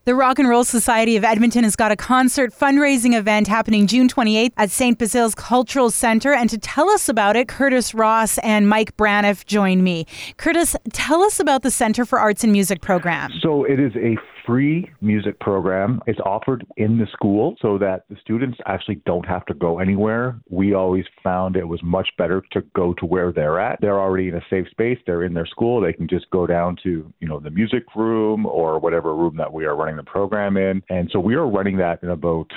The Rock and Roll Society of Edmonton has got a concert fundraising event happening June 28th at St. Basil's Cultural Centre. And to tell us about it, Curtis Ross and Mike Braniff join me. Curtis, tell us about the Centre for Arts and Music program. So it is a free music program. It's offered in the school so that the students actually don't have to go anywhere. We always found it was much better to go to where they're at. They're already in a safe space. They're in their school. They can just go down to, the music room or whatever room that we are running the program in. And so we are running that in about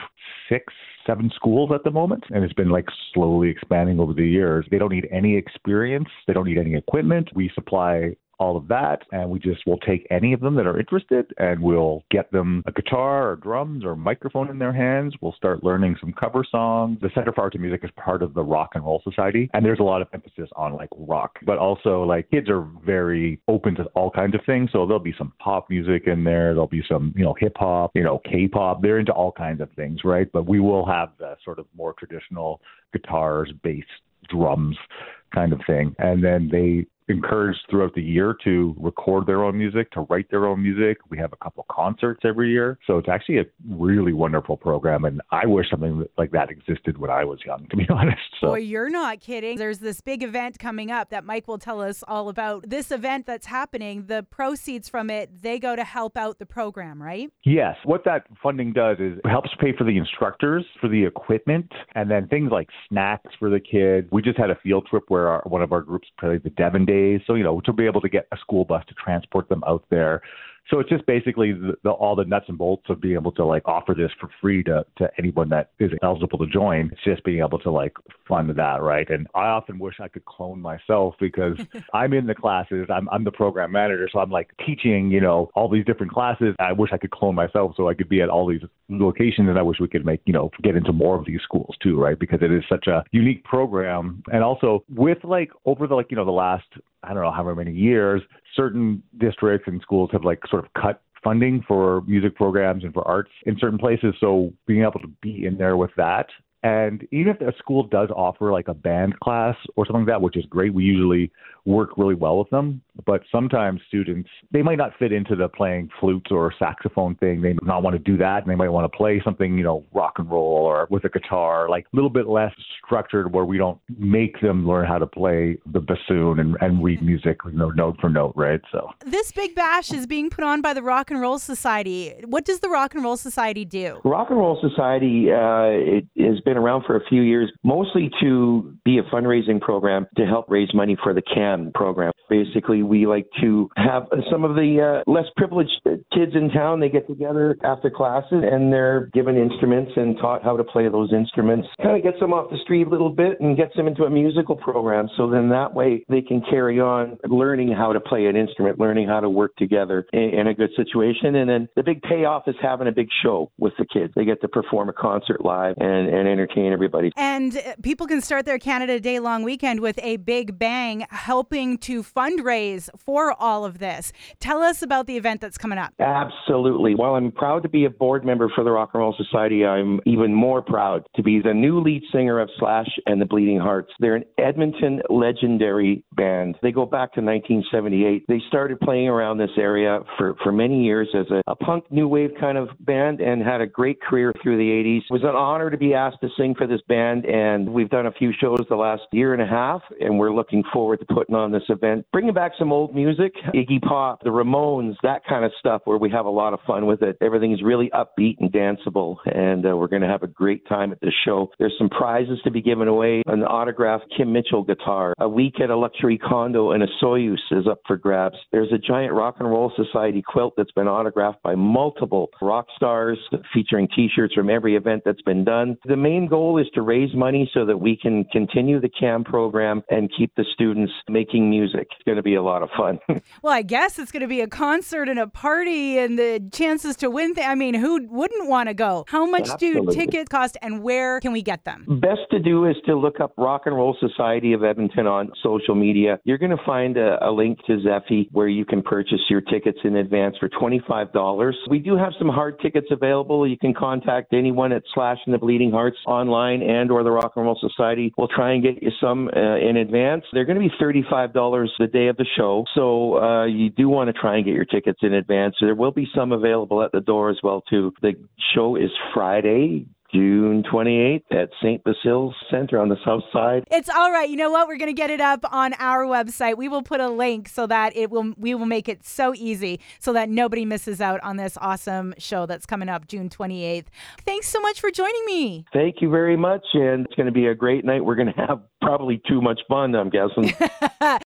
6-7 schools at the moment, and it's been slowly expanding over the years. They don't need any experience. They don't need any equipment. We supply all of that, and we just will take any of them that are interested, and we'll get them a guitar or drums or microphone in their hands. We'll start learning some cover songs. The Centre for Arts and Music is part of the Rock and Roll Society, and there's a lot of emphasis on rock, but also kids are very open to all kinds of things. So there'll be some pop music in there. There'll be some, hip hop, K-pop. They're into all kinds of things, right? But we will have the sort of more traditional guitars, bass, drums kind of thing. And then they encouraged throughout the year to record their own music, to write their own music. We have a couple concerts every year. So it's actually a really wonderful program. And I wish something like that existed when I was young, to be honest. So. Boy, you're not kidding. There's this big event coming up that Mike will tell us all about. This event that's happening, the proceeds from it, they go to help out the program, right? Yes. What that funding does is it helps pay for the instructors, for the equipment, and then things like snacks for the kids. We just had a field trip where one of our groups played the Devon Days. So, to be able to get a school bus to transport them out there. So it's just basically all the nuts and bolts of being able to offer this for free to anyone that is eligible to join. It's just being able to fund that, right? And I often wish I could clone myself because I'm in the classes. I'm the program manager, so I'm teaching, all these different classes. I wish I could clone myself so I could be at all these locations, and I wish we could make, get into more of these schools too, right? Because it is such a unique program. And also with over the the last, I don't know however many years, certain districts and schools have sort of cut funding for music programs and for arts in certain places. So being able to be in there with that. And even if a school does offer a band class or something like that, which is great, we usually work really well with them. But sometimes students, they might not fit into the playing flutes or saxophone thing. They might not want to do that. And they might want to play something, rock and roll or with a guitar, a little bit less structured where we don't make them learn how to play the bassoon and read music, note for note, right? So this big bash is being put on by the Rock and Roll Society. What does the Rock and Roll Society do? Rock and Roll Society, it has been around for a few years, mostly to be a fundraising program to help raise money for the CAN program. Basically, we like to have some of the less privileged kids in town. They get together after classes and they're given instruments and taught how to play those instruments. Kind of gets them off the street a little bit and gets them into a musical program. So then that way they can carry on learning how to play an instrument, learning how to work together in a good situation. And then the big payoff is having a big show with the kids. They get to perform a concert live and entertain everybody. And people can start their Canada Day long weekend with a big bang, helping to fundraise for all of this. Tell us about the event that's coming up. Absolutely. While I'm proud to be a board member for the Rock and Roll Society, I'm even more proud to be the new lead singer of Slash and the Bleeding Hearts. They're an Edmonton legendary band. They go back to 1978. They started playing around this area for many years as a punk new wave kind of band and had a great career through the 80s. It was an honor to be asked to sing for this band, and we've done a few shows the last year and a half, and we're looking forward to putting on this event, bringing back some old music, Iggy Pop, the Ramones, that kind of stuff where we have a lot of fun with it. Everything's really upbeat and danceable, and we're going to have a great time at this show. There's some prizes to be given away, an autographed Kim Mitchell guitar, a week at a luxury condo, and a Soyuz is up for grabs. There's a giant Rock and Roll Society quilt that's been autographed by multiple rock stars, featuring T-shirts from every event that's been done. The main goal is to raise money so that we can continue the CAM program and keep the students making music. It's going to be a lot of fun. Well, I guess it's going to be a concert and a party and the chances to win. Who wouldn't want to go? How much Absolutely. do tickets cost and where can we get them? Best to do is to look up Rock and Roll Society of Edmonton on social media. You're going to find a link to Zeffy where you can purchase your tickets in advance for $25. We do have some hard tickets available. You can contact anyone at Slash and the Bleeding Hearts online and or the Rock and Roll Society. We'll try and get you some in advance. They're going to be $35 $35 the day of the show. So you do want to try and get your tickets in advance. There will be some available at the door as well, too. The show is Friday, June 28th at St. Basil's Center on the south side. It's all right. You know what? We're going to get it up on our website. We will put a link so that we will make it so easy so that nobody misses out on this awesome show that's coming up June 28th. Thanks so much for joining me. Thank you very much. And it's going to be a great night. We're going to have probably too much fun, I'm guessing.